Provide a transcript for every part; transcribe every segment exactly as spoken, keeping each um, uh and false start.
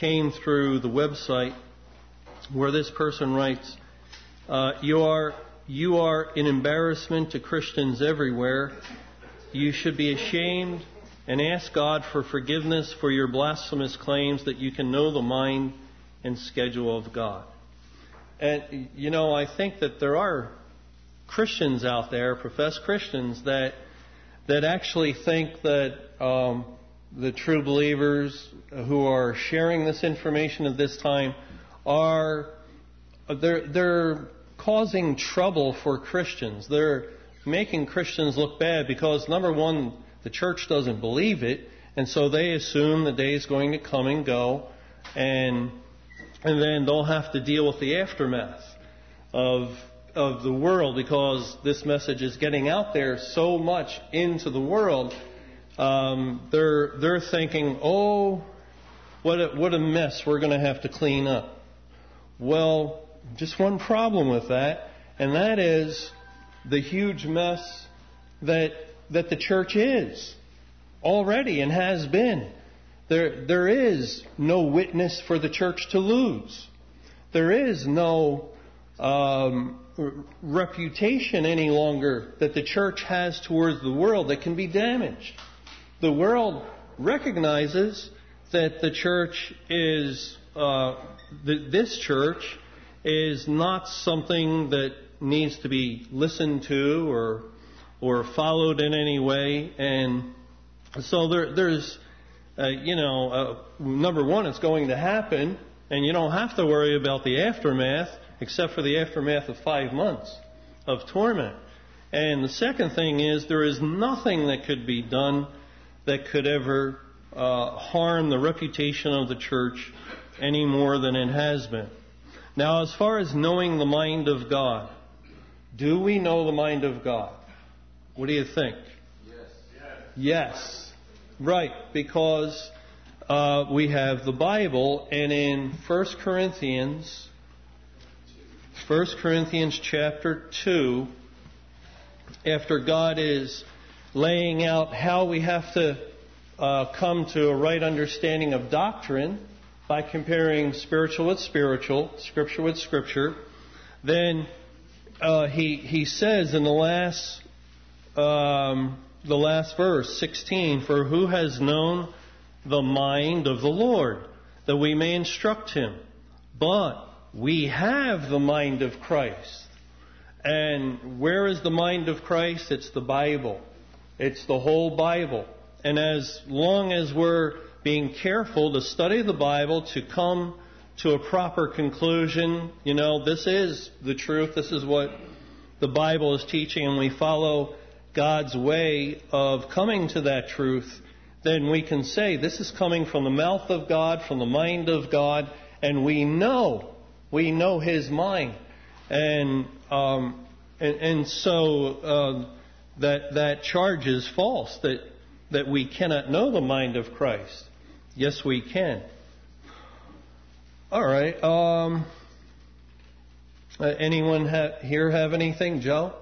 came through the website where this person writes, uh, you are you are an embarrassment to Christians everywhere. You should be ashamed and ask God for forgiveness for your blasphemous claims that you can know the mind and schedule of God. And, you know, I think that there are Christians out there, professed Christians, that that actually think that um, the true believers who are sharing this information at this time are they're they're causing trouble for Christians. They're making Christians look bad because, number one, the church doesn't believe it, and so they assume the day is going to come and go, and and then they'll have to deal with the aftermath of of the world because this message is getting out there so much into the world. Um, they're they're thinking, oh, what a, what a mess we're going to have to clean up. Well, just one problem with that, and that is the huge mess that that the church is already and has been. There there is no witness for the church to lose. There is no um, reputation any longer that the church has towards the world that can be damaged. The world recognizes that the church is, uh, th- this church is not something that needs to be listened to or or followed in any way. And so there, there's, uh, you know, uh, number one, it's going to happen, and you don't have to worry about the aftermath, except for the aftermath of five months of torment. And the second thing is there is nothing that could be done that could ever uh, harm the reputation of the church any more than it has been. Now, as far as knowing the mind of God, do we know the mind of God? What do you think? Yes. Yes. Yes. Right, because uh, we have the Bible, and in First Corinthians, First Corinthians chapter two, after God is laying out how we have to uh, come to a right understanding of doctrine by comparing spiritual with spiritual, Scripture with Scripture, then uh, he he says in the last um, the last verse, sixteen, for who has known the mind of the Lord, that we may instruct him? But we have the mind of Christ. And where is the mind of Christ? It's the Bible. It's the whole Bible. And as long as we're being careful to study the Bible to come to a proper conclusion, you know, this is the truth, this is what the Bible is teaching, and we follow God's way of coming to that truth, then we can say this is coming from the mouth of God, from the mind of God, and we know, we know His mind. And um, and, and so uh, that that charge is false, that that we cannot know the mind of Christ. Yes, we can. All right. Um, uh, anyone ha- here have anything, Joe?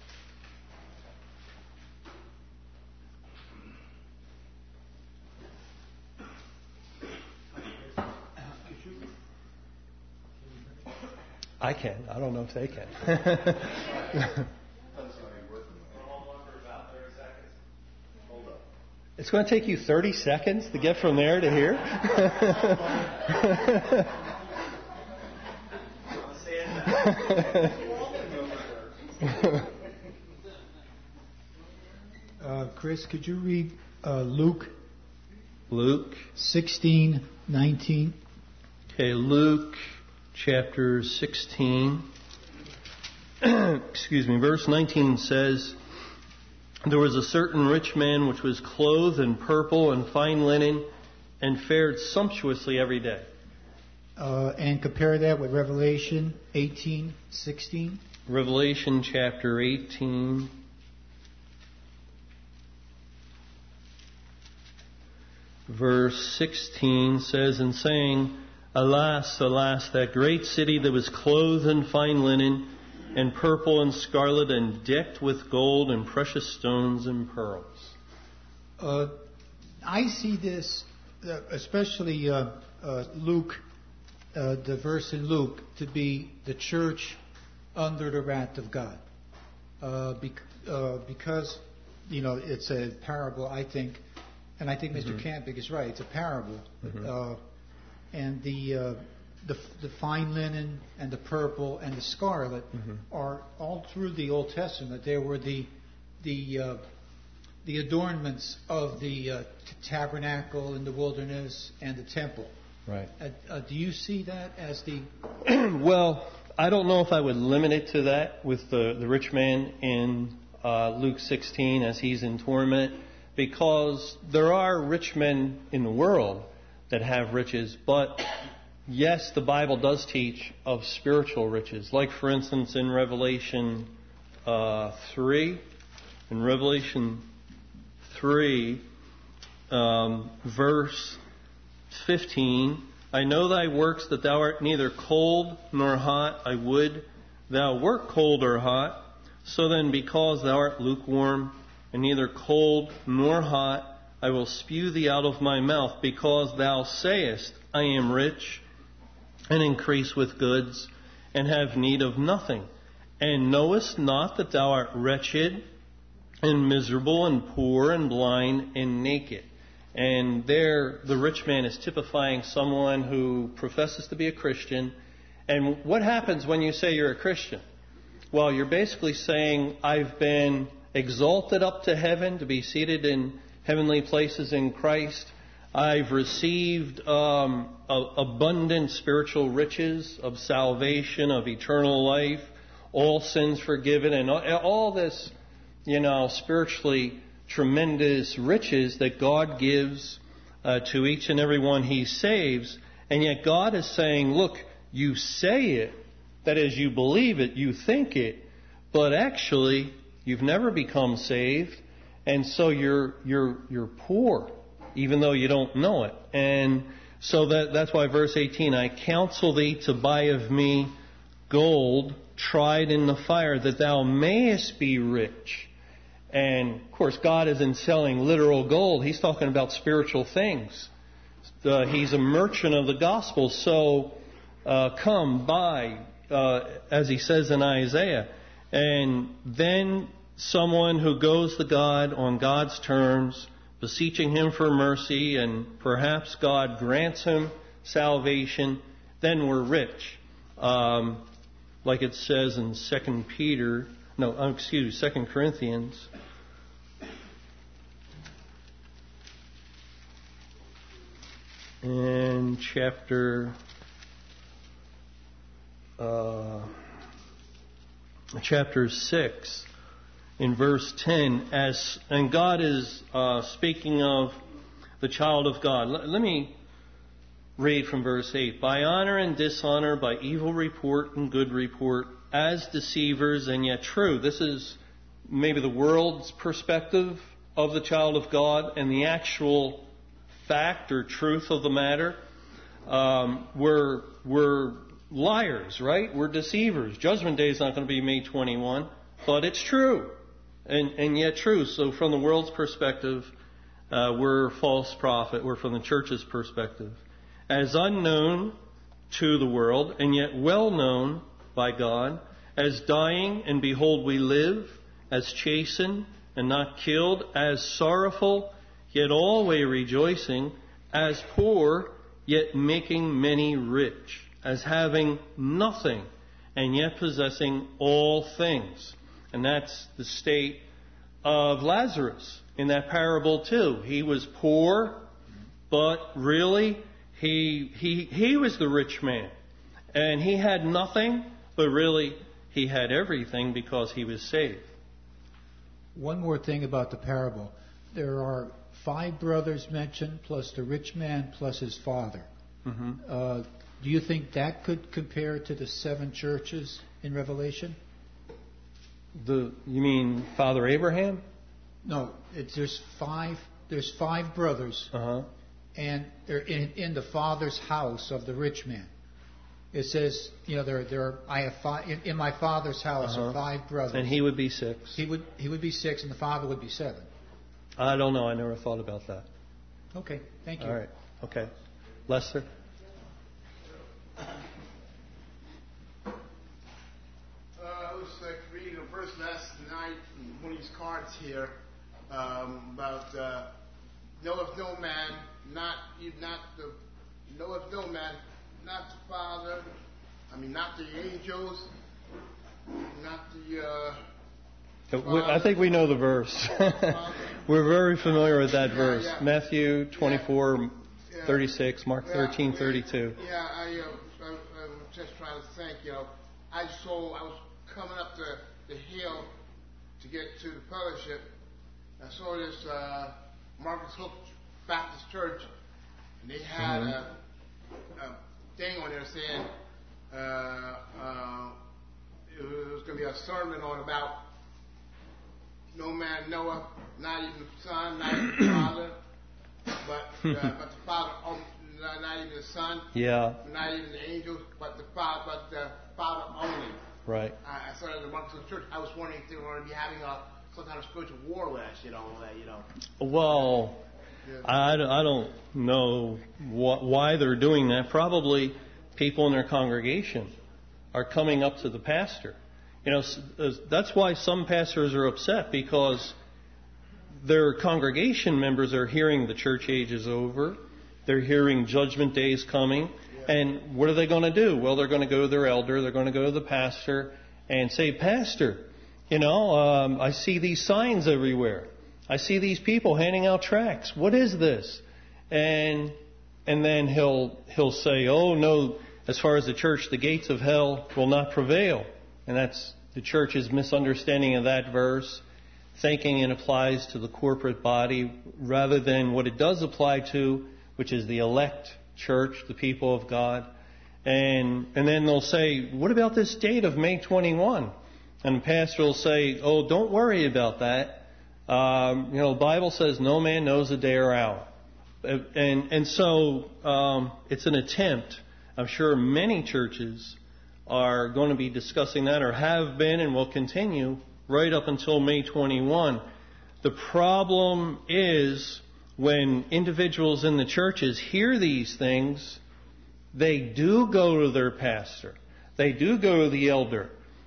I can. I don't know if they can. It's going to take you thirty seconds to get from there to here? uh, Chris, could you read uh, Luke? Luke sixteen nineteen. Okay, Luke chapter sixteen. Excuse me, verse nineteen says, there was a certain rich man which was clothed in purple and fine linen and fared sumptuously every day. Uh, and compare that with Revelation eighteen sixteen. Revelation chapter eighteen. Verse sixteen says, and saying, alas, alas, that great city that was clothed in fine linen and purple and scarlet and decked with gold and precious stones and pearls. Uh, I see this, uh, especially uh, uh, Luke, uh, the verse in Luke, to be the church under the wrath of God. Uh, bec- uh, because, you know, it's a parable, I think, and I think Mister Mm-hmm. Camping is right, it's a parable. Mm-hmm. Uh, and the, uh, the the fine linen and the purple and the scarlet mm-hmm. are all through the Old Testament. They were the the uh, the adornments of the uh, t- tabernacle in the wilderness and the temple. Right. Uh, uh, do you see that as the... Well, I don't know if I would limit it to that with the, the rich man in uh, Luke sixteen as he's in torment, because there are rich men in the world that have riches, but yes, the Bible does teach of spiritual riches. Like, for instance, in Revelation uh, three, in Revelation three, um, verse fifteen, I know thy works, that thou art neither cold nor hot. I would thou wert cold or hot. So then, because thou art lukewarm, and neither cold nor hot, I will spew thee out of my mouth, because thou sayest, I am rich, and increase with goods, and have need of nothing, and knowest not that thou art wretched, and miserable, and poor, and blind, and naked. And there, the rich man is typifying someone who professes to be a Christian. And what happens when you say you're a Christian? Well, you're basically saying, I've been exalted up to heaven to be seated in heavenly places in Christ. I've received um, a, abundant spiritual riches of salvation, of eternal life, all sins forgiven, and all, all this, you know, spiritually tremendous riches that God gives uh, to each and every one He saves. And yet God is saying, look, you say it, that is, you believe it, you think it, but actually you've never become saved, and so you're you're you're poor, even though you don't know it. And so that that's why verse eighteen, I counsel thee to buy of me gold tried in the fire, that thou mayest be rich. And, of course, God isn't selling literal gold. He's talking about spiritual things. Uh, he's a merchant of the gospel. So, uh, come, buy, uh, as he says in Isaiah. And then someone who goes to God on God's terms, beseeching Him for mercy, and perhaps God grants him salvation, then we're rich. Um, like it says in Second Peter, no, excuse me, Second Corinthians. In chapter uh, chapter six, in verse ten, as and God is uh, speaking of the child of God. Let, let me read from verse eight. By honor and dishonor, by evil report and good report, as deceivers and yet true. This is maybe the world's perspective of the child of God, and the actual fact or truth of the matter. Um, we're, we're liars, right? We're deceivers. Judgment Day is not going to be May twenty-first, but it's true, and, and yet true. So from the world's perspective, uh, we're false prophet. We're from the church's perspective. As unknown to the world, and yet well known by God, as dying, and behold we live, as chastened, and not killed, as sorrowful, yet always rejoicing, as poor, yet making many rich, as having nothing, and yet possessing all things. And that's the state of Lazarus in that parable too. He was poor, but really, he he he was the rich man. And he had nothing, but really, he had everything because he was saved. One more thing about the parable. There are five brothers mentioned, plus the rich man, plus his father. Mm-hmm. Uh, do you think that could compare to the seven churches in Revelation? The you mean Father Abraham? No, it's, there's five. There's five brothers, uh-huh. and they're in, in the father's house of the rich man. It says, you know, there, there are, I have five in, in my father's house uh-huh. are five brothers, and he would be six. He would he would be six, and the father would be seven. I don't know. I never thought about that. Okay, thank you. All right. Okay, Lester. verse last night, one of these cards here, um, about uh, knoweth no man, not not the knoweth no man, not the Father. I mean, not the angels, not the. Uh, I think we know the verse. We're very familiar with that yeah, verse. Yeah. Matthew twenty-four, yeah. thirty-six, Mark yeah, thirteen, thirty-two. Yeah, I, uh, I, I'm just trying to think, you know. I saw, I was coming up the, the hill to get to the fellowship. I saw this uh, Marcus Hook Baptist Church, and they had mm-hmm. a, a thing on there saying uh, uh, it was going to be a sermon on about no man knoweth, not even the Son, not even the Father, but uh, but the Father, um, not, not even the Son, yeah, not even the angels, but the Father, but the Father only. Right. I, I saw it in the Marcus Church. I was wondering if they were going to be having a some kind of spiritual war with us, you know, uh, you know. Well, yeah. I, I don't know wh- why they're doing that. Probably people in their congregation are coming up to the pastor. You know, that's why some pastors are upset, because their congregation members are hearing the church age is over. They're hearing judgment day is coming. Yeah. And what are they going to do? Well, they're going to go to their elder. They're going to go to the pastor and say, Pastor, you know, um, I see these signs everywhere. I see these people handing out tracts. What is this? And and then he'll he'll say, oh, no, as far as the church, the gates of hell will not prevail. And that's the church's misunderstanding of that verse, thinking it applies to the corporate body rather than what it does apply to, which is the elect church, the people of God. And and then they'll say, what about this date of May twenty-first? And the pastor will say, oh, don't worry about that. Um, you know, the Bible says no man knows a day or hour. And, and so um, it's an attempt. I'm sure many churches are going to be discussing that, or have been and will continue right up until May twenty-first. The problem is when individuals in the churches hear these things, they do go to their pastor. They do go to the elder.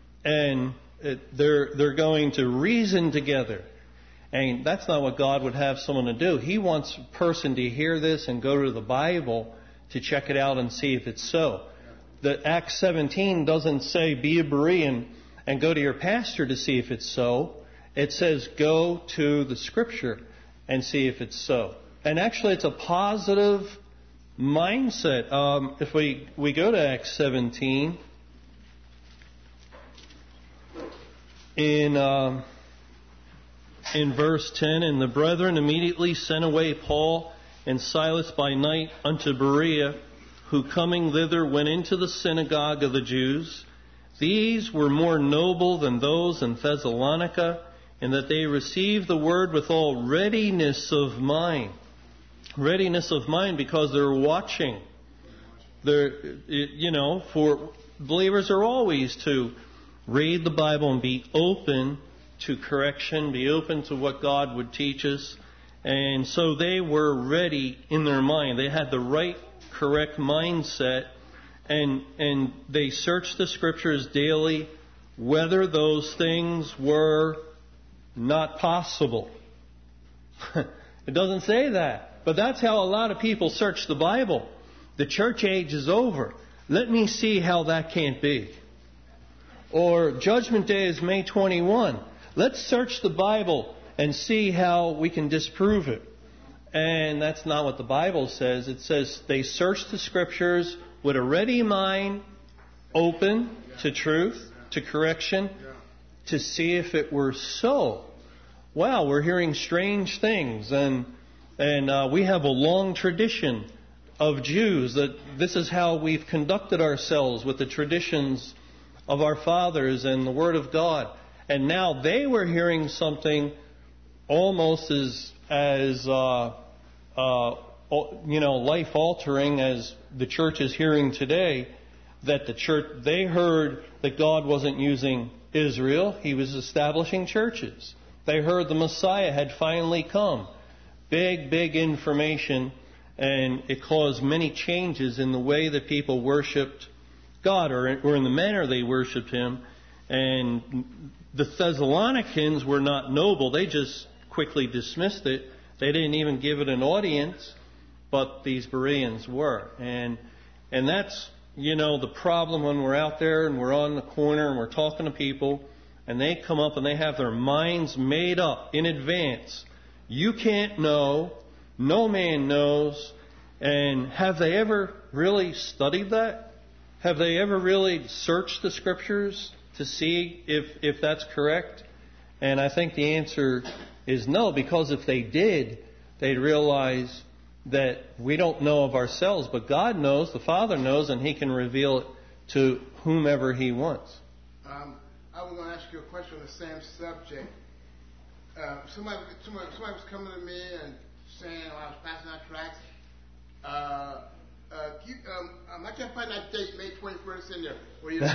And it, they're, they're going to reason together. And that's not what God would have someone to do. He wants a person to hear this and go to the Bible to check it out and see if it's so. The Acts seventeen doesn't say be a Berean and go to your pastor to see if it's so. It says go to the Scripture and see if it's so. And actually it's a positive mindset. Um, if we, we go to Acts seventeen, in, um, in verse ten, and the brethren immediately sent away Paul and Silas by night unto Berea, who coming thither went into the synagogue of the Jews. These were more noble than those in Thessalonica, in that they received the word with all readiness of mind. Readiness of mind because they're watching. They're, you know, for believers are always to read the Bible and be open to correction, be open to what God would teach us. And so they were ready in their mind. They had the right, correct mindset, and and they searched the Scriptures daily whether those things were not possible. It doesn't say that, but that's how a lot of people search the Bible. The church age is over. Let me see how that can't be. Or Judgment Day is May twenty-first. Let's search the Bible and see how we can disprove it. And that's not what the Bible says. It says they searched the Scriptures with a ready mind, open to truth, to correction, to see if it were so. Wow, we're hearing strange things, and and uh, we have a long tradition of Jews that this is how we've conducted ourselves with the traditions of our fathers and the Word of God. And now they were hearing something almost as as uh, uh, you know life altering as the church is hearing today. That the church, they heard that God wasn't using Israel; He was establishing churches. They heard the Messiah had finally come. Big, big information, and it caused many changes in the way that people worshipped God, or, or in the manner they worshipped Him. And the Thessalonians were not noble. They just quickly dismissed it. They didn't even give it an audience, but these Bereans were. And and that's, you know, the problem when we're out there and we're on the corner and we're talking to people and they come up and they have their minds made up in advance. You can't know. No man knows. And have they ever really studied that? Have they ever really searched the Scriptures to see if, if that's correct? And I think the answer is no, because if they did, they'd realize that we don't know of ourselves, but God knows, the Father knows, and He can reveal it to whomever He wants. Um, I was going to ask you a question on the same subject. Uh, somebody, somebody, somebody was coming to me and saying, when I was passing out tracts, uh, uh, keep, um, um, I can't find that date, May twenty-first, in there. Where you,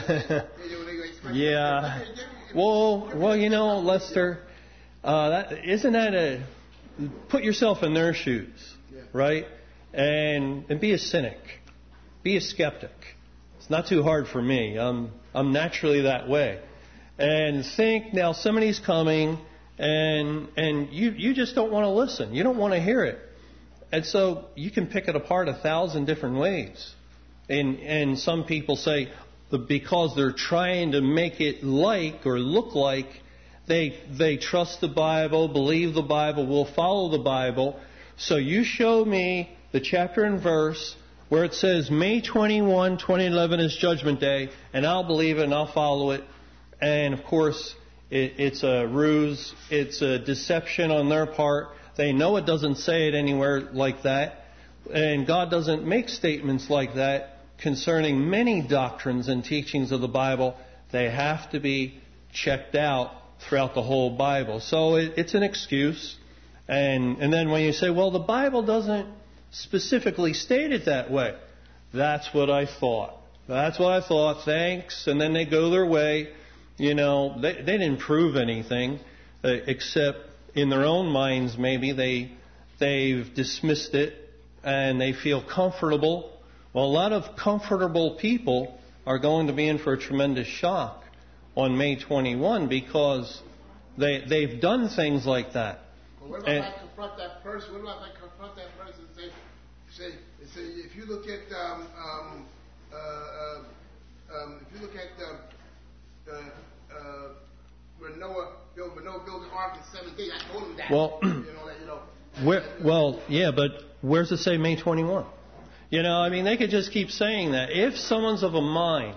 yeah. Well, well, you know, Lester, uh, that, isn't that a put yourself in their shoes, yeah. Right? And and be a cynic, be a skeptic. It's not too hard for me. I'm I'm naturally that way. And think now somebody's coming, and and you you just don't want to listen. You don't want to hear it. And so you can pick it apart a thousand different ways. And and some people say because they're trying to make it like or look like they they trust the Bible, believe the Bible, will follow the Bible. So you show me the chapter and verse where it says May twenty-first, twenty eleven is Judgment Day, and I'll believe it and I'll follow it. And of course, it, it's a ruse, it's a deception on their part. They know it doesn't say it anywhere like that. And God doesn't make statements like that concerning many doctrines and teachings of the Bible. They have to be checked out throughout the whole Bible. So it, it's an excuse. And, and then when you say, well, the Bible doesn't specifically state it that way. That's what I thought. That's what I thought. Thanks. And then they go their way. You know, they, they didn't prove anything uh, except in their own minds, maybe they, they've dismissed it and they feel comfortable. Well, a lot of comfortable people are going to be in for a tremendous shock on May twenty-first because they, they've done things like that. Well, what about and, I confront that person? What about I confront that person and say, say, say if you look at, um, um, uh, uh, um, if you look at, uh, uh, uh, when Noah built, when Noah built the ark in seven days, I told him that. Well, you know, that, you know. Where, well, yeah, but where's it say May twenty-first? You know, I mean, they could just keep saying that. If someone's of a mind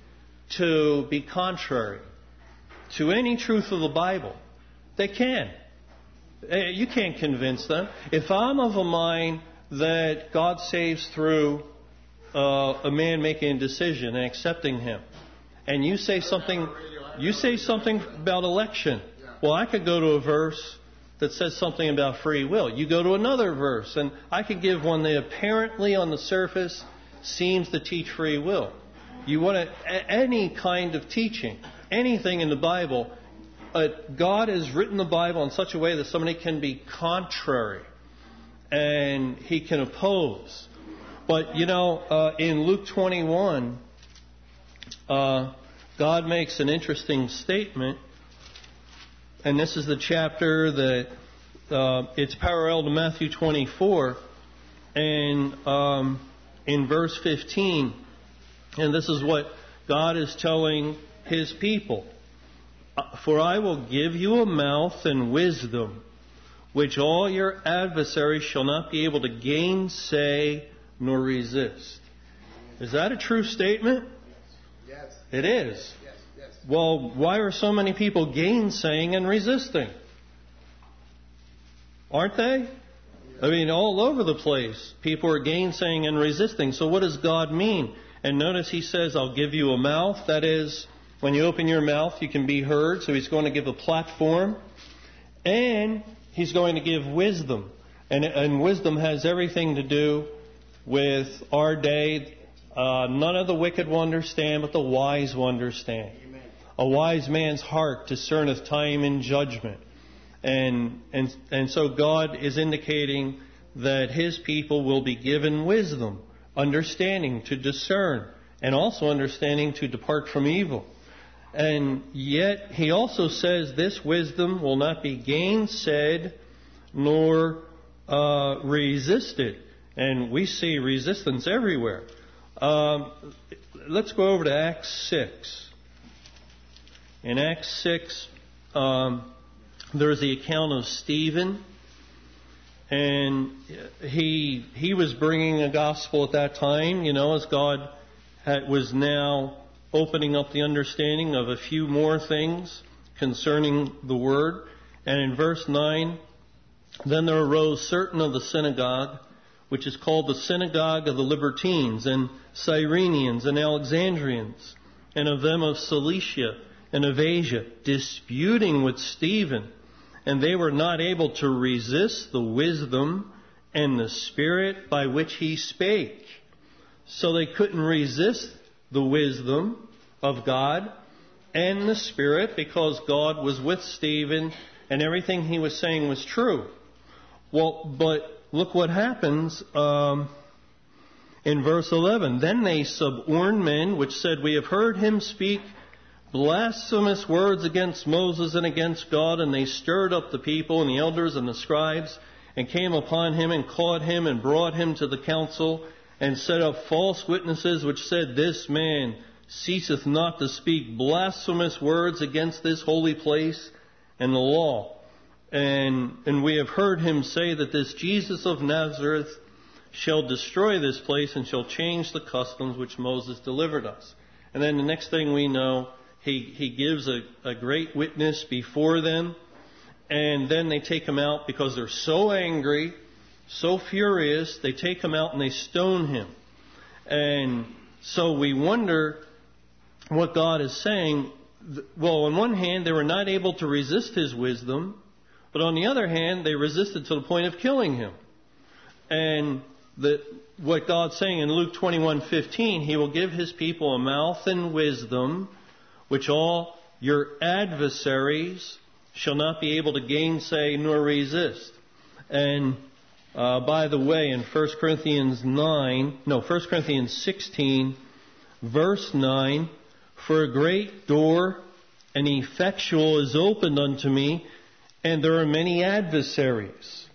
to be contrary to any truth of the Bible, they can. You can't convince them. If I'm of a mind that God saves through uh, a man making a decision and accepting Him, and you say something, you say something about election. Well, I could go to a verse that says something about free will. You go to another verse, and I could give one that apparently on the surface seems to teach free will. You want to, any kind of teaching, anything in the Bible, uh, God has written the Bible in such a way that somebody can be contrary and he can oppose. But, you know, uh, in Luke twenty-one, uh, God makes an interesting statement. And this is the chapter that uh, it's parallel to Matthew twenty-four. And um, in verse fifteen, and this is what God is telling His people. For I will give you a mouth and wisdom, which all your adversaries shall not be able to gainsay nor resist. Is that a true statement? Yes. It is. Yes. Yes. Well, why are so many people gainsaying and resisting? Aren't they? I mean, all over the place, people are gainsaying and resisting. So what does God mean? And notice He says, I'll give you a mouth. That is, when you open your mouth, you can be heard. So He's going to give a platform. And He's going to give wisdom. And, and wisdom has everything to do with our day. Uh, none of the wicked will understand, but the wise will understand. Amen. A wise man's heart discerneth time and judgment. And, and, and so God is indicating that His people will be given wisdom, understanding to discern, and also understanding to depart from evil. And yet he also says this wisdom will not be gainsaid nor uh, resisted. And we see resistance everywhere. Um, let's go over to Acts six. In Acts six, um, there's the account of Stephen. And he he was bringing a gospel at that time, you know, as God had, was now opening up the understanding of a few more things concerning the Word. And in verse nine, then there arose certain of the synagogue, which is called the synagogue of the Libertines, and Cyrenians, and Alexandrians, and of them of Cilicia, and of Asia, disputing with Stephen. And they were not able to resist the wisdom and the Spirit by which he spake. So they couldn't resist the wisdom of God and the Spirit, because God was with Stephen and everything he was saying was true. Well, but look what happens um, in verse eleven. Then they suborned men, which said, we have heard him speak blasphemous words against Moses and against God. And they stirred up the people and the elders and the scribes, and came upon him and caught him and brought him to the council, and set up false witnesses, which said, this man ceaseth not to speak blasphemous words against this holy place and the law. And, and we have heard him say that this Jesus of Nazareth shall destroy this place and shall change the customs which Moses delivered us. And then the next thing we know, he, he gives a, a great witness before them. And then they take him out because they're so angry, so furious. They take him out and they stone him. And so we wonder what God is saying. Well, on one hand, they were not able to resist his wisdom. But on the other hand, they resisted to the point of killing him. And the, what God's saying in Luke twenty-one fifteen, he will give his people a mouth and wisdom, which all your adversaries shall not be able to gainsay nor resist. And uh, by the way, in First Corinthians nine, no, First Corinthians sixteen, verse nine, for a great door and effectual is opened unto me, and there are many adversaries,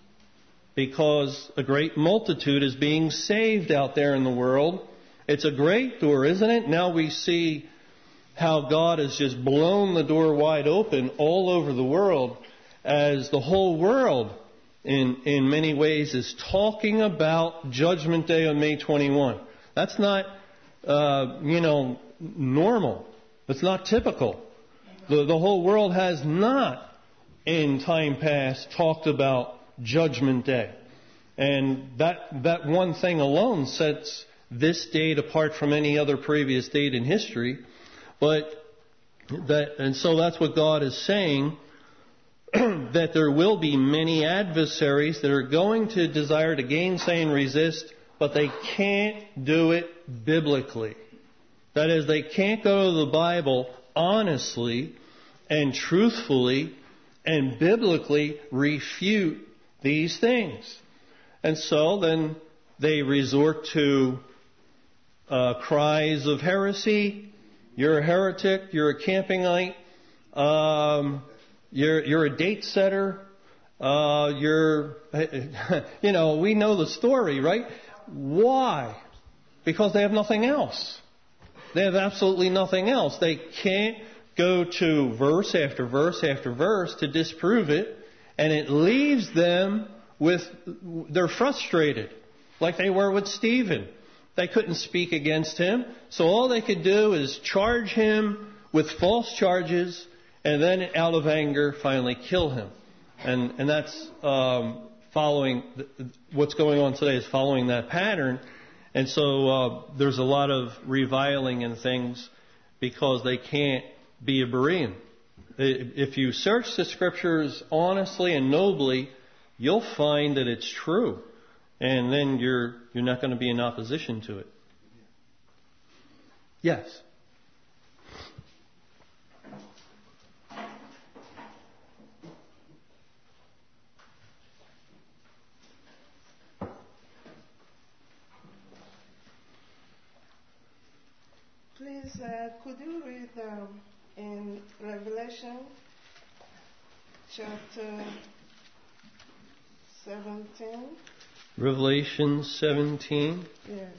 because a great multitude is being saved out there in the world. It's a great door, isn't it? Now we see how God has just blown the door wide open all over the world, as the whole world in, in many ways is talking about Judgment Day on May twenty-first. That's not, uh, you know, normal. It's not typical. The, the whole world has not in time past talked about Judgment Day. And that that one thing alone sets this date apart from any other previous date in history. But that, and so that's what God is saying, that there will be many adversaries that are going to desire to gainsay and resist, but they can't do it biblically. That is, they can't go to the Bible honestly and truthfully and biblically refute these things. And so then they resort to uh, cries of heresy. You're a heretic. You're a Campingite. Um, you're you're a date setter. Uh, you're, you know, we know the story, right? Why? Because they have nothing else. They have absolutely nothing else. They can't go to verse after verse after verse to disprove it, and it leaves them with, they're frustrated, like they were with Stephen. They couldn't speak against him, so all they could do is charge him with false charges, and then out of anger finally kill him. And and that's um, following, what's going on today is following that pattern. And so uh, there's a lot of reviling and things because they can't be a Berean. If you search the Scriptures honestly and nobly, you'll find that it's true. And then you're you're not going to be in opposition to it. Yes? Please, uh, could you read um, in Revelation chapter seventeen. Revelation seventeen. Yes.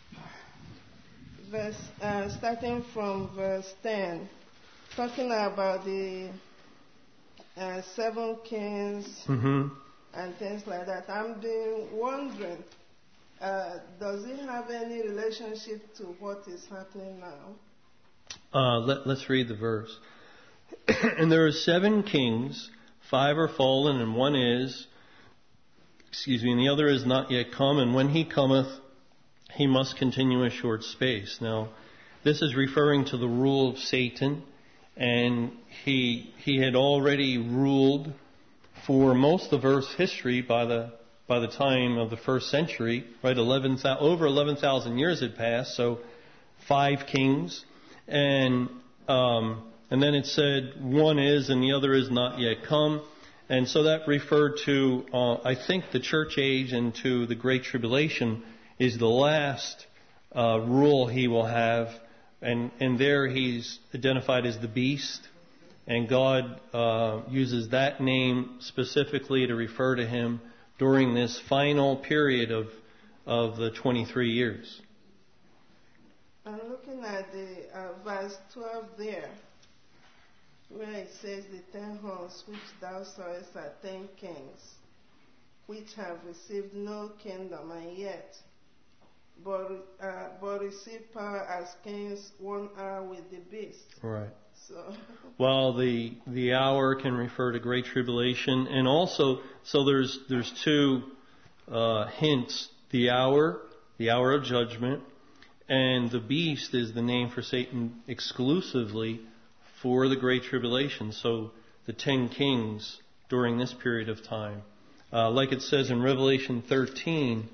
Verse, uh, starting from verse ten, talking about the uh, seven kings Mm-hmm. and things like that. I'm doing, wondering, uh, does it have any relationship to what is happening now? Uh, let, let's read the verse. And there are seven kings, five are fallen, and one is, excuse me, and the other is not yet come, and when he cometh, he must continue a short space. Now, this is referring to the rule of Satan, and he he had already ruled for most of Earth's history by the by the time of the first century, right? Eleven over eleven thousand years had passed, so five kings, and um, and then it said one is and the other is not yet come, and so that referred to uh, I think the church age and to the Great Tribulation is the last uh, rule he will have, and and there he's identified as the beast. And God uh, uses that name specifically to refer to him during this final period of of the twenty-three years. I'm looking at the uh, verse twelve there, where it says, "The ten horns which thou sawest are ten kings, which have received no kingdom, and yet, but uh, but receive power as kings one hour with the beast." Right. So. Well, the the hour can refer to Great Tribulation, and also, so there's there's two uh, hints: the hour, the hour of judgment, and the beast is the name for Satan exclusively for the Great Tribulation. So the ten kings during this period of time, uh, like it says in Revelation thirteen,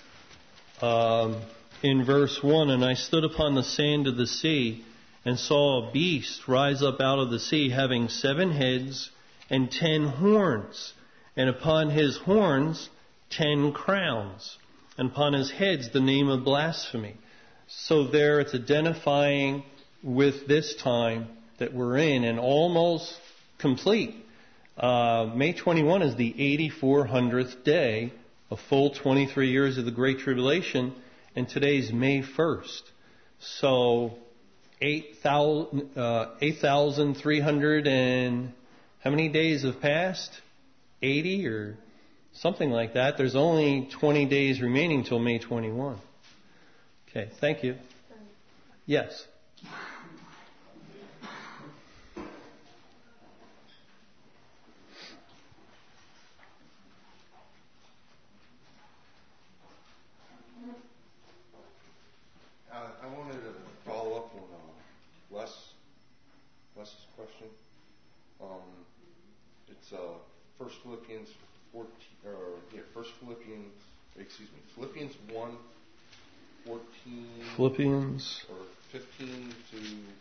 um, in verse one, "And I stood upon the sand of the sea, and saw a beast rise up out of the sea, having seven heads and ten horns, and upon his horns ten crowns, and upon his heads the name of blasphemy." So there it's identifying with this time that we're in, and almost complete. Uh, May twenty-first is the eighty-four hundredth day, a full twenty-three years of the Great Tribulation, and today's May first. So eight thousand, uh, eight thousand three hundred and how many days have passed? eighty or something like that. There's only twenty days remaining till May twenty-first. Okay, thank you. Yes. Uh, I wanted to follow up on uh, Wes, Wes's question. Um, it's uh, First Philippians fourteen, or yeah, First Philippians, excuse me, Philippians one, fourteen, Philippians or fifteen to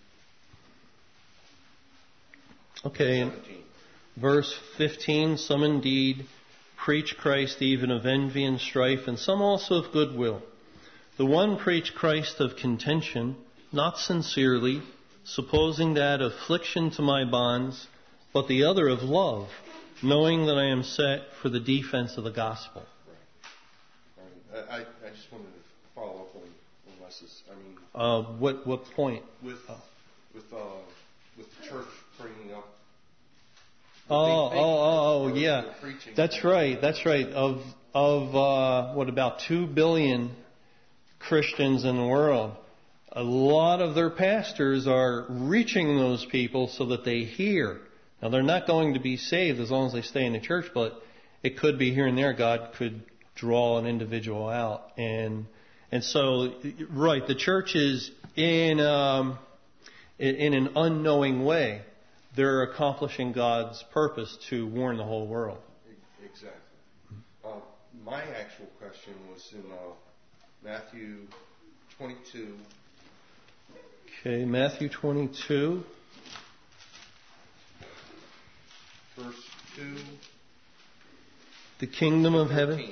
okay, seventeen. Verse fifteen. Some indeed preach Christ even of envy and strife, and some also of goodwill. The one preach Christ of contention, not sincerely, supposing to add affliction to my bonds, but the other of love, knowing that I am set for the defense of the gospel. Right. Right. I, I just wanted to follow up on, on Wes's. I mean, Uh, what what point? with with uh, with the church bringing up. Oh, they, they, oh, oh, oh, they're, yeah. they're preaching. That's right. That's right. Of of uh, what about two billion Christians in the world? A lot of their pastors are reaching those people so that they hear. Now, they're not going to be saved as long as they stay in the church, but it could be here and there. God could draw an individual out, and and so right, the church is in um, in an unknowing way. They're accomplishing God's purpose to warn the whole world. Exactly. Uh, my actual question was in uh, Matthew twenty-two. Okay, Matthew twenty-two. Verse two. The kingdom of heaven.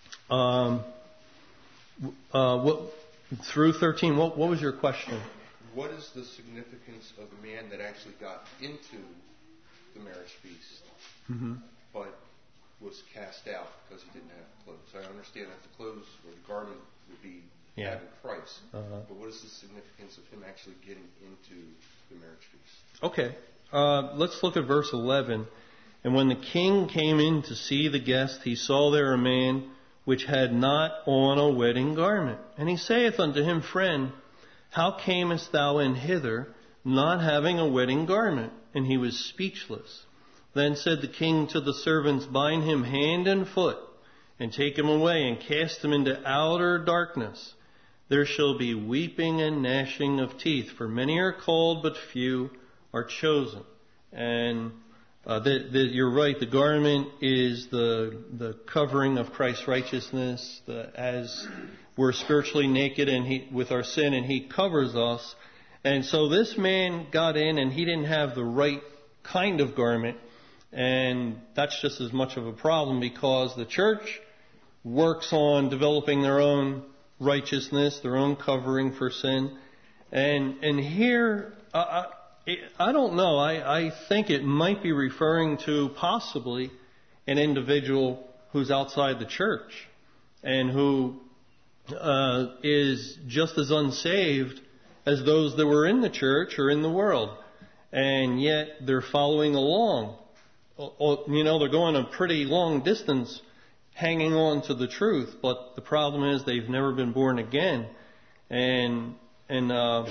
Um, uh, what through thirteen? What, what was your question? what is the significance of the man that actually got into the marriage feast, mm-hmm. but was cast out because he didn't have clothes? I understand that the clothes or the garment would be yeah. having Christ, uh-huh. but what is the significance of him actually getting into the marriage feast? Okay, uh, let's look at verse eleven. And when the king came in to see the guest, he saw there a man which had not on a wedding garment. And he saith unto him, Friend, how camest thou in hither, not having a wedding garment? And he was speechless. Then said the king to the servants, Bind him hand and foot, and take him away, and cast him into outer darkness. There shall be weeping and gnashing of teeth, for many are called, but few are chosen. And uh, the, the, you're right, the garment is the the covering of Christ's righteousness, the, as we're spiritually naked and he, with our sin, and he covers us. And so this man got in, and he didn't have the right kind of garment, and that's just as much of a problem, because the church works on developing their own righteousness, their own covering for sin. And and here, uh, I don't know, I, I think it might be referring to possibly an individual who's outside the church and who uh, is just as unsaved as those that were in the church or in the world. And yet they're following along. You know, they're going a pretty long distance hanging on to the truth, but the problem is they've never been born again. And and uh,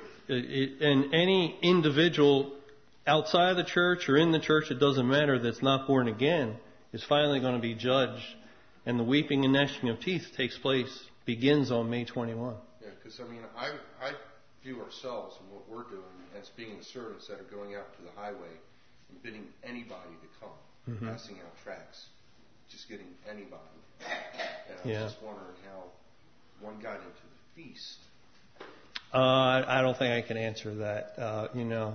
it, and any individual outside of the church or in the church, it doesn't matter, that's not born again, is finally going to be judged. And the weeping and gnashing of teeth takes place, begins on May twenty-first. Yeah, because I mean, I I view ourselves and what we're doing as being the servants that are going out to the highway and bidding anybody to come, mm-hmm. passing out tracts, just getting anybody. And I was yeah. just wondering how one got into the feast. Uh, I don't think I can answer that, uh, you know,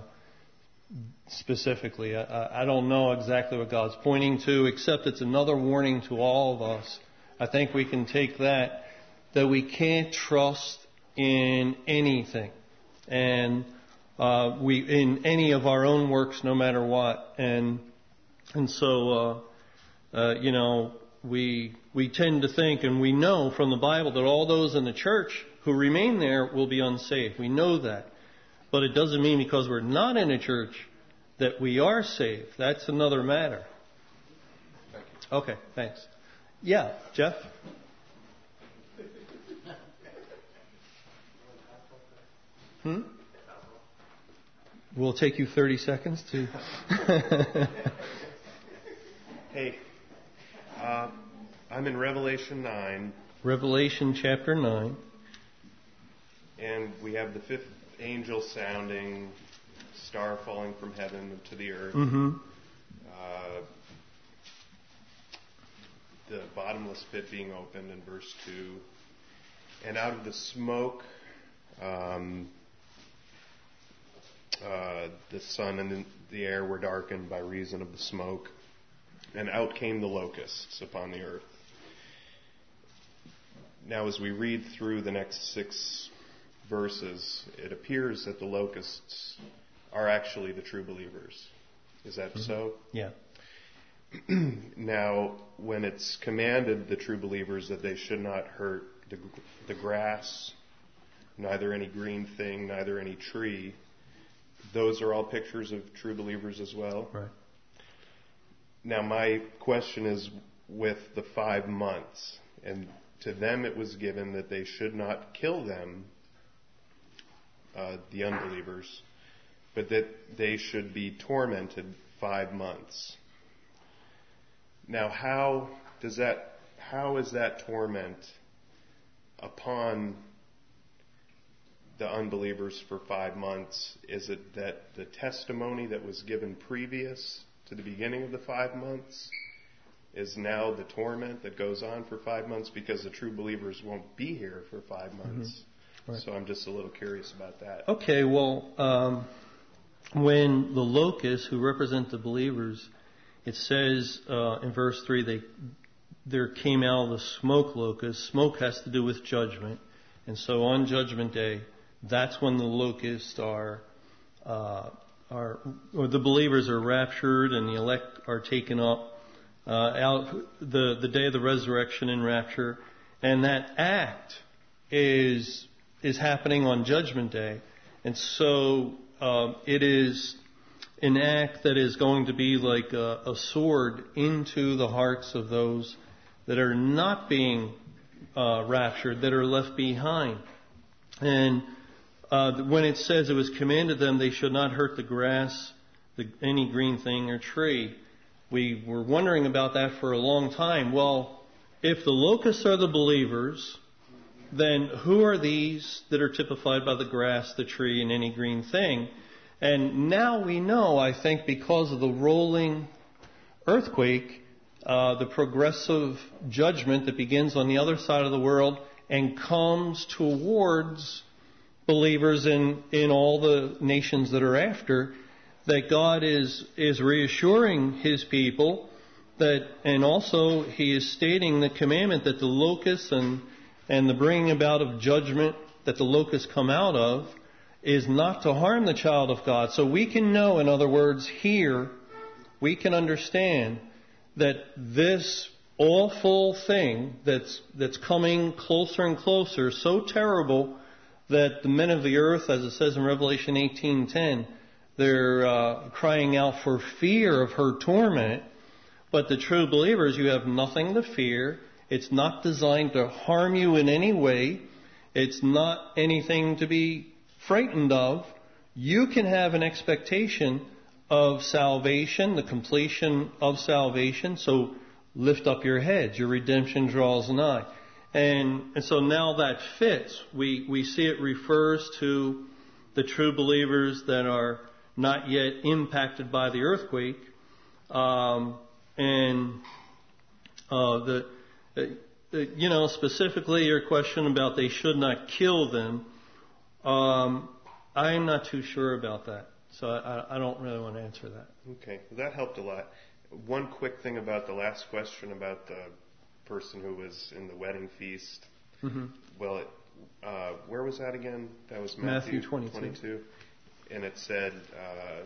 specifically. I, I don't know exactly what God's pointing to, except it's another warning to all of us. I think we can take that, that we can't trust in anything. And uh, we in any of our own works, no matter what. And and so, uh, uh, you know, we we tend to think, and we know from the Bible, that all those in the church who remain there will be unsaved. We know that. But it doesn't mean because we're not in a church that we are saved. That's another matter. Thank you. Okay, thanks. Yeah, Jeff? Hmm? We'll take you thirty seconds to... Hey, uh, I'm in Revelation nine. Revelation chapter nine. And we have the fifth angel sounding, star falling from heaven to the earth. Mm-hmm. Uh, the bottomless pit being opened in verse two. And out of the smoke, um, uh, the sun and the air were darkened by reason of the smoke. And out came the locusts upon the earth. Now, as we read through the next six verses, it appears that the locusts are actually the true believers. Is that mm-hmm. so? Yeah. Now, when it's commanded the true believers that they should not hurt the, the grass, neither any green thing, neither any tree, those are all pictures of true believers as well? Right. Now, my question is with the five months, and to them it was given that they should not kill them, uh, the unbelievers, but that they should be tormented five months. Now, how does that, how is that torment upon the unbelievers for five months? Is it that the testimony that was given previous to the beginning of the five months is now the torment that goes on for five months because the true believers won't be here for five months? Mm-hmm. Right. So I'm just a little curious about that. Okay, well, um, when the locusts, who represent the believers, it says uh, in verse three, they there came out of the smoke locust. Smoke has to do with judgment. And so on Judgment Day, that's when the locusts are, uh, are, or the believers are raptured and the elect are taken up uh, out the the day of the resurrection and rapture, and that act is is happening on Judgment Day, and so uh, it is an act that is going to be like a, a sword into the hearts of those that are not being uh, raptured, that are left behind. And uh, when it says it was commanded them they should not hurt the grass, the, any green thing or tree, we were wondering about that for a long time. Well, if the locusts are the believers, then who are these that are typified by the grass, the tree, and any green thing? And now we know, I think, because of the rolling earthquake, uh, the progressive judgment that begins on the other side of the world and comes towards believers in, in all the nations that are after, that God is, is reassuring His people that, and also He is stating the commandment that the locusts and, and the bringing about of judgment that the locusts come out of is not to harm the child of God. So we can know, in other words, here, we can understand that this awful thing that's that's coming closer and closer, so terrible that the men of the earth, as it says in Revelation eighteen ten, they're uh, crying out for fear of her torment. But the true believers, you have nothing to fear. It's not designed to harm you in any way. It's not anything to be frightened of. You can have an expectation of salvation, the completion of salvation. So lift up your heads. Your redemption draws nigh. And, and so now that fits. We, we see it refers to the true believers that are not yet impacted by the earthquake. Um, and uh, the, the, you know, specifically your question about they should not kill them. Um, I'm not too sure about that, so I, I don't really want to answer that. Okay, well, that helped a lot. One quick thing about the last question about the person who was in the wedding feast. Mm-hmm. Well, it, uh, where was that again? That was Matthew, Matthew twenty-two. twenty-two. And it said, uh,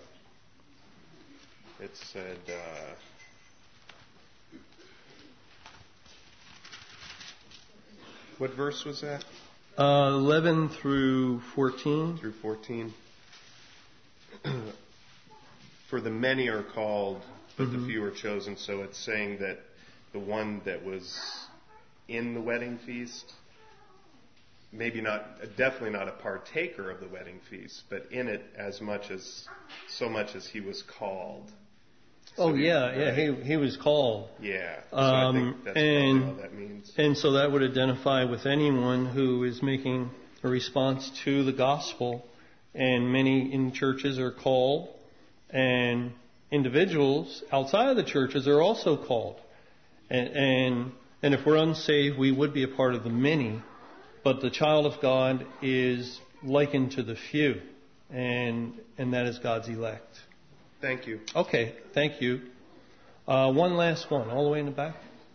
it said, uh, what verse was that? Uh, eleven through fourteen. Through fourteen. For the many are called, but mm-hmm. the few are chosen. So it's saying that the one that was in the wedding feast, maybe not, definitely not a partaker of the wedding feast, but in it as much as, so much as he was called. So oh, he, yeah, right? yeah, he he was called. Yeah, so um, I think that's and, probably all that means. And so that would identify with anyone who is making a response to the gospel. And many in churches are called, and individuals outside of the churches are also called. And, and, and if we're unsaved, we would be a part of the many. But the child of God is likened to the few, and and that is God's elect. Thank you. Okay, thank you. Uh, one last one, all the way in the back.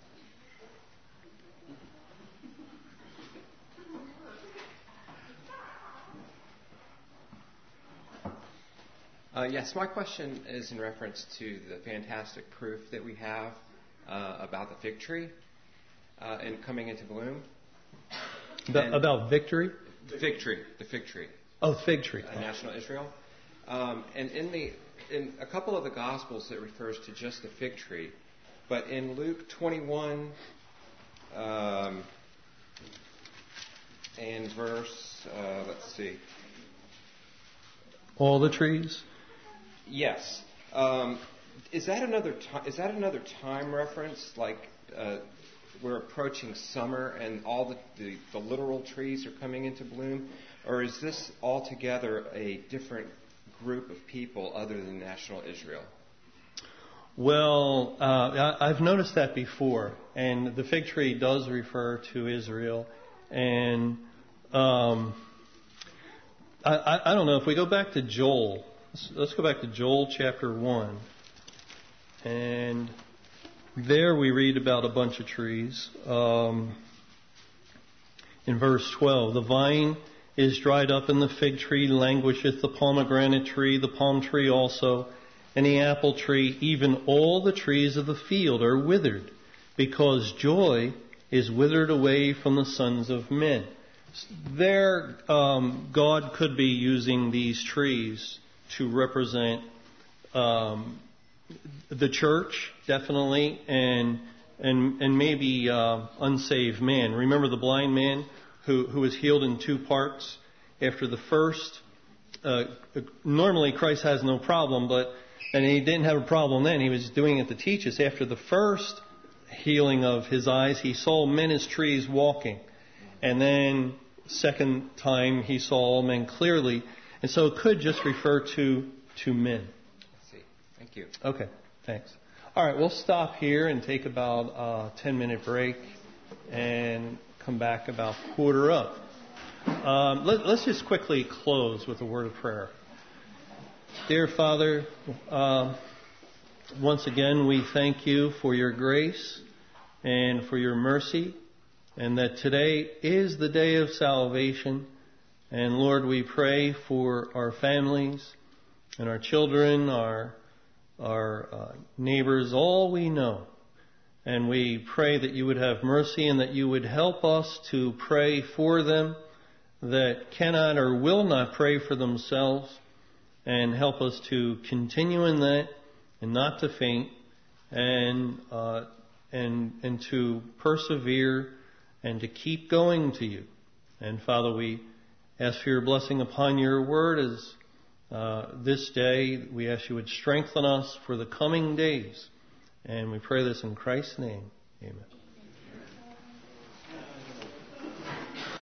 Uh, yes, my question is in reference to the fantastic proof that we have uh, about the fig tree uh, and coming into bloom. About, about victory? The fig tree. The fig tree. Oh, fig tree. Uh, national Israel. Um, and in the in a couple of the Gospels, it refers to just the fig tree. But in Luke twenty-one um, and verse, uh, let's see. All the trees? Yes. Um, is that another time? Is that another time reference? Like uh, we're approaching summer and all the, the, the literal trees are coming into bloom, or is this altogether a different group of people other than national Israel? Well, uh, I've noticed that before, and the fig tree does refer to Israel, and um, I, I, I don't know if we go back to Joel. Let's, let's go back to Joel chapter one. And there we read about a bunch of trees. Um, in verse twelve, the vine is dried up, and the fig tree languisheth, the pomegranate tree, the palm tree also, and the apple tree, even all the trees of the field are withered, because joy is withered away from the sons of men. There, um, God could be using these trees to represent um, the church, definitely, and and and maybe uh, unsaved man. Remember the blind man who who was healed in two parts. After the first, uh, normally Christ has no problem, but and he didn't have a problem then. He was doing it to teach us. After the first healing of his eyes, he saw men as trees walking, and then second time he saw all men clearly, and so it could just refer to to men. I see. Thank you. Okay, thanks. All right, we'll stop here and take about a ten minute break and come back about quarter up. Um, let, let's just quickly close with a word of prayer. Dear Father, uh, once again we thank you for your grace and for your mercy, and that today is the day of salvation. And Lord, we pray for our families and our children, our our uh, neighbors, all we know. And we pray that you would have mercy and that you would help us to pray for them that cannot or will not pray for themselves, and help us to continue in that and not to faint, and uh, and and to persevere and to keep going to you. And Father, we ask for your blessing upon your word as uh, this day. We ask you would strengthen us for the coming days. And we pray this in Christ's name. Amen.